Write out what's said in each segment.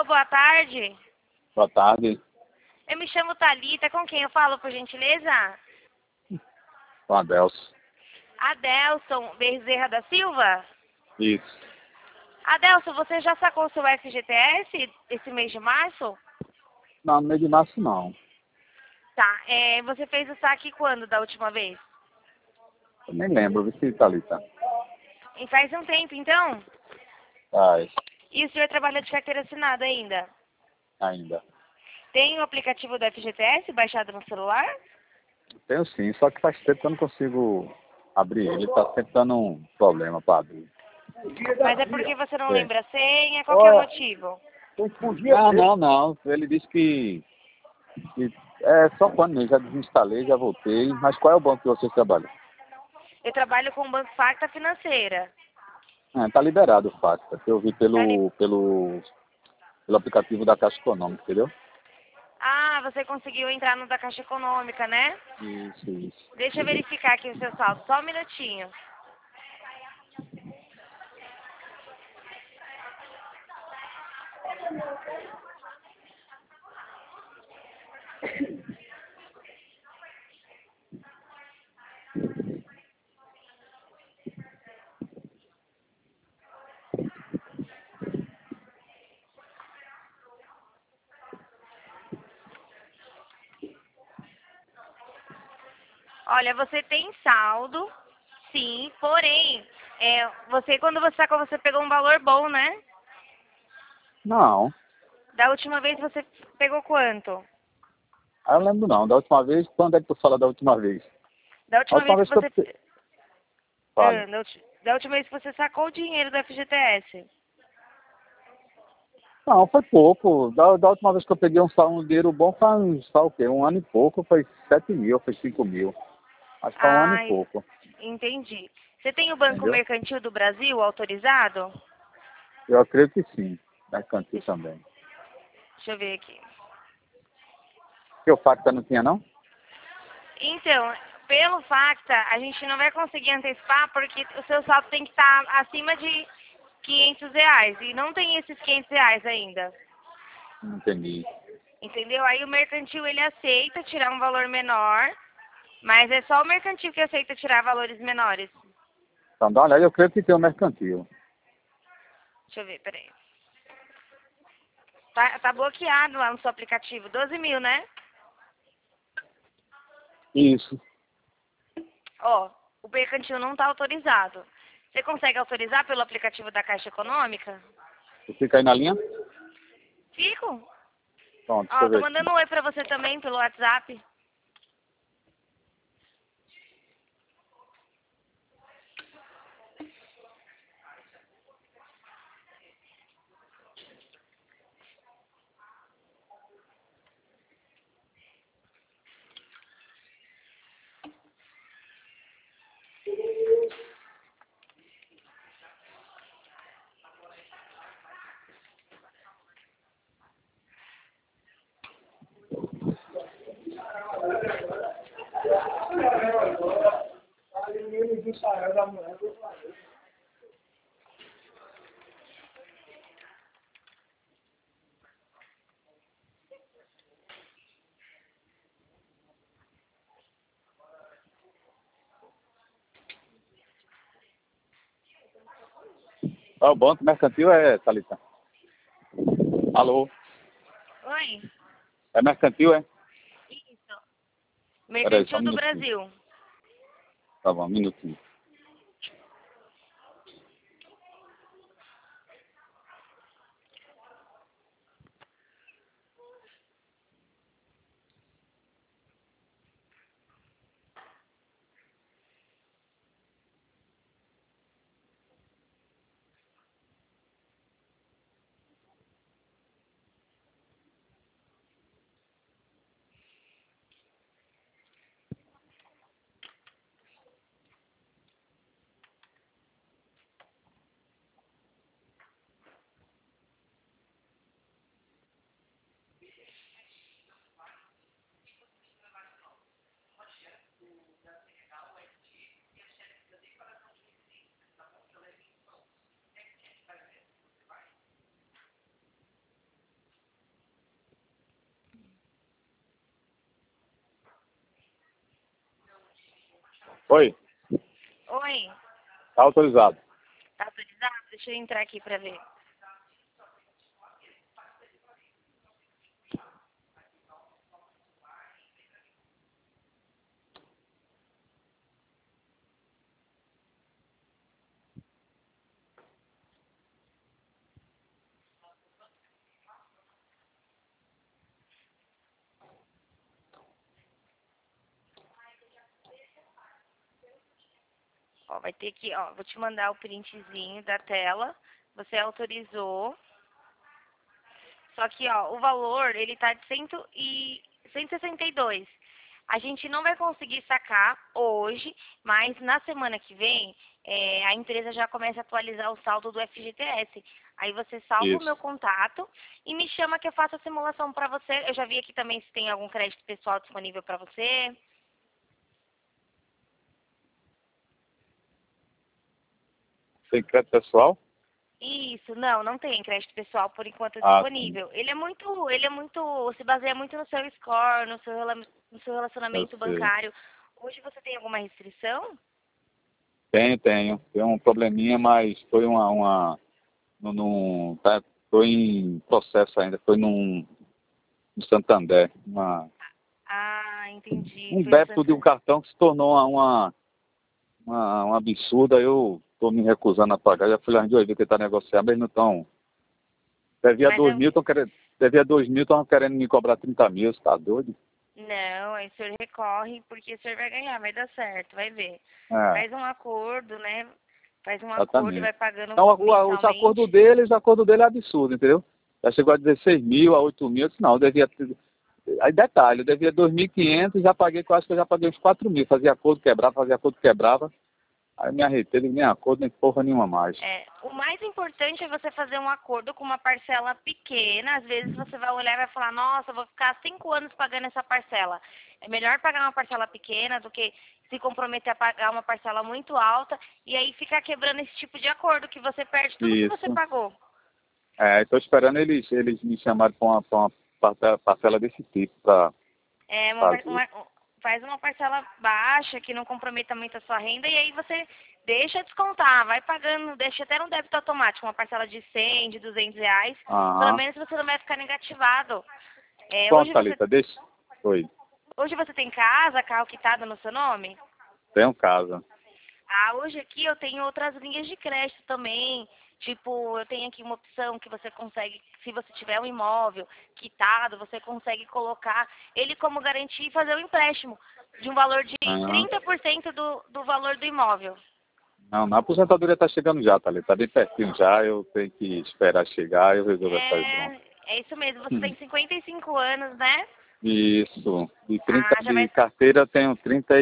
boa tarde. Boa tarde. Eu me chamo Thalita, com quem eu falo, por gentileza? Com Adelso. Adelson Bezerra da Silva? Isso. Adelson, você já sacou seu FGTS esse mês de março? Não, no mês de março não. Tá, você fez o saque quando da última vez? Eu nem lembro, viu, Thalita? E faz um tempo, então? Faz, E o senhor trabalha de carteira assinada ainda? ainda. Tem o aplicativo do FGTS baixado no celular? Tenho sim, só que faz tempo que eu não consigo abrir ele. Tá sempre dando um problema para abrir. Mas é porque você não É. lembra a senha? Qual que é o motivo? Não. Ele disse que é só quando eu já desinstalei, já voltei. Mas qual é o banco que vocês trabalham? Eu trabalho com o Banco Facta Financeira. Tá liberado o fax. Eu vi Tá pelo aplicativo da Caixa Econômica, entendeu? Ah, você conseguiu entrar no da Caixa Econômica, né? Isso. Deixa eu verificar aqui o seu saldo, só um minutinho. Olha, você tem saldo, sim, porém, quando você sacou, você pegou um valor bom, né? Não. Da última vez você pegou quanto? Eu lembro não. Da última vez, quando é que tu fala da última vez? Da A última última vez que vez que eu... você... Fale. Da última vez que você sacou o dinheiro do FGTS. Não, foi pouco. Da última vez que eu peguei um dinheiro bom faz, o quê? Um ano e pouco, foi 7 mil, foi 5 mil. Acho que foi um ano e Ah, pouco. entendi. Você tem o Banco Entendeu? Mercantil do Brasil autorizado? Eu acredito que sim. Mercantil também. Deixa eu ver aqui. Porque o Facta não tinha, não? Então, pelo Facta, a gente não vai conseguir antecipar porque o seu saldo tem que estar acima de R$ 500. E não tem esses R$ 500 ainda. Não entendi. Entendeu? Aí o mercantil, ele aceita tirar um valor menor, mas é só o mercantil que aceita tirar valores menores. Então dá uma olhada, eu creio que tem o mercantil. Deixa eu ver, peraí. Tá bloqueado lá no seu aplicativo. 12 mil, né? Isso. Ó, o mercantil não tá autorizado. Você consegue autorizar pelo aplicativo da Caixa Econômica? Tu fica aí na linha? Fico. Pronto, deixa Ó, eu tô ver aqui. mandando um oi pra você também pelo WhatsApp. Ah, o banco mercantil Thalita? Alô? Oi? É mercantil, é? Isso. Peraí, só um Mercantil do minutinho. Brasil. Tá bom, um minutinho. Oi, Oi, tá autorizado. tá autorizado? Deixa eu entrar aqui pra ver. Ó, vai ter que, ó, vou te mandar o printzinho da tela. Você autorizou. Só que, ó, o valor, ele tá de 162. A gente não vai conseguir sacar hoje, mas na semana que vem, a empresa já começa a atualizar o saldo do FGTS. Aí você salva o meu Isso. contato e me chama que eu faço a simulação para você. Eu já vi aqui também se tem algum crédito pessoal disponível para você. Tem crédito pessoal? Isso, não tem crédito pessoal por enquanto Ah, sim. disponível. Se baseia muito no seu score, no seu Eu relacionamento sei. bancário. Hoje você tem alguma restrição? Tenho. Tem um probleminha, mas foi tô em processo ainda. Foi no Santander. Ah, entendi. Um Foi no débito de um Santander. cartão que se tornou uma absurda. Eu tô me recusando a pagar. Já fui lá em 2 vezes tentar negociar, mas não estão. Devia Mas 2 eu. mil, estão querendo me cobrar 30 mil. Você tá doido? Não, aí o senhor recorre porque o senhor vai ganhar, vai dar certo, vai ver. É, Faz um acordo, né? Faz um acordo e exatamente. vai pagando Então, mensalmente. os acordos dele é absurdo, entendeu? Já chegou a 16 mil, a 8 mil. Eu disse, não, eu devia ter. Aí detalhe, eu devia 2.500, já paguei, eu acho que eu já paguei uns 4 mil. Fazia acordo, quebrava. Aí me arretei, nem acordo, nem porra nenhuma mais. O mais importante é você fazer um acordo com uma parcela pequena. Às vezes você vai olhar e vai falar, nossa, eu vou ficar 5 anos pagando essa parcela. É melhor pagar uma parcela pequena do que se comprometer a pagar uma parcela muito alta e aí ficar quebrando esse tipo de acordo que você perde tudo que você Isso. pagou. Estou esperando eles me chamarem para uma parcela desse tipo para É, fazer. faz uma parcela baixa que não comprometa muito a sua renda e aí você deixa descontar, vai pagando, deixa até no débito automático, uma parcela de 100, de R$ 200, pelo Aham. menos você não vai ficar negativado. É, Pronto, Thalita, deixa. Oi, hoje você tem casa, carro quitado no seu nome? tenho casa. Ah, hoje aqui eu tenho outras linhas de crédito também. Tipo, eu tenho aqui uma opção que você consegue, se você tiver um imóvel quitado, você consegue colocar ele como garantia e fazer um empréstimo de um valor de Aham. 30% do valor do imóvel. Não, na aposentadoria está chegando já, Thalita. Está bem pertinho já, eu tenho que esperar chegar e eu resolvo essas broncas. É isso mesmo. Você Hum. tem 55 anos, né? Isso. De 30 Ah, já de vai. carteira, eu tenho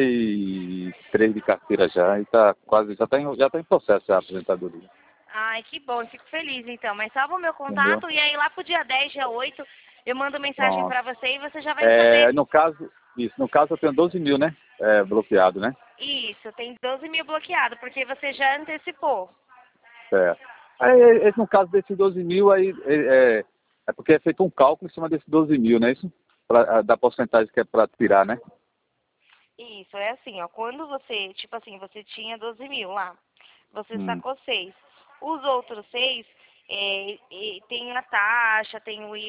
33 de carteira já e tá quase, já tá em processo já a aposentadoria. Ai, que bom, eu fico feliz então. Mas salva o meu Entendeu? contato e aí lá pro dia 10, dia 8, eu mando mensagem Pronto. pra você e você já vai saber. No caso eu tenho 12 mil, né? Bloqueado, né? Isso, tem 12 mil bloqueado, porque você já antecipou. Certo. Aí, no caso desses 12 mil, aí é porque é feito um cálculo em cima desses 12 mil, não é isso? Da porcentagem que é para tirar, né? Isso, é assim, ó. Quando você, tipo assim, você tinha 12 mil lá, você Hum, sacou 6. Os outros 6, tem a taxa,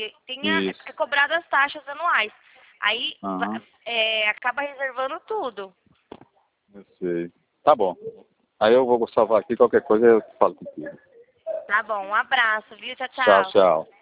é isso. cobrado as taxas anuais. Aí Aham, acaba reservando tudo. eu sei. Tá bom. Aí eu vou salvar aqui, qualquer coisa eu falo contigo. Tá bom, um abraço, viu? Tchau, Tchau, tchau. tchau.